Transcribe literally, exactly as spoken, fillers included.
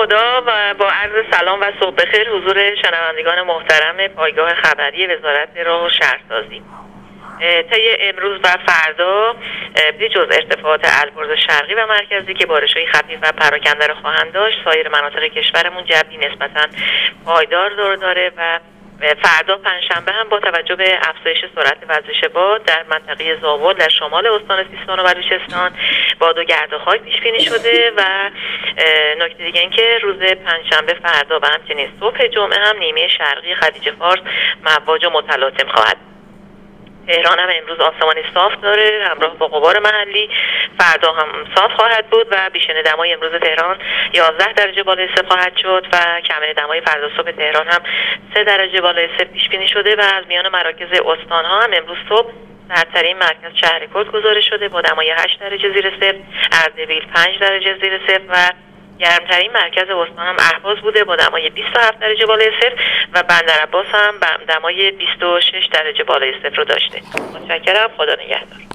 خدا و با عرض سلام و صبح بخیر حضور شنوندگان محترم پایگاه خبری وزارت راه و شهرسازی. طی امروز و فردا بجز ارتفاعات البرز شرقی و مرکزی که بارش‌های خفیف و پراکنده را خواهند داشت، سایر مناطق کشورمون جوی نسبتاً پایدار داره و فردا پنجشنبه هم با توجه به افزایش سرعت وزش باد در منطقه زاول در شمال استان سیستان و بلوچستان باد و گردهای پیش بینی شده و نکته دیگه این که روز پنجشنبه فردا و همچنین صبح جمعه هم نیمه شرقی خلیج فارس مواج و متلاطم خواهد. تهران هم امروز آسمانی صاف داره همراه با غبار محلی. فردا هم صاف خواهد بود و بیشتر دمای امروز تهران یازده درجه بالای صفر خواهد شد و کمر دمای فردا صبح تهران هم سه درجه بالای صفر پیش بینی شده و از میان مراکز استان ها هم امروز صبح سردترین مرکز شهرکرد گزارش شده با دمای هشت درجه زیر صفر، اردبیل پنج درجه زیر صفر و گرمترین مرکز استان هم اهواز بوده با دمای بیست و هفت درجه بالای صفر و بندرعباس هم دمای بیست و شش درجه بالای صفر رو داشته. متشکرم. خدا نگهدار.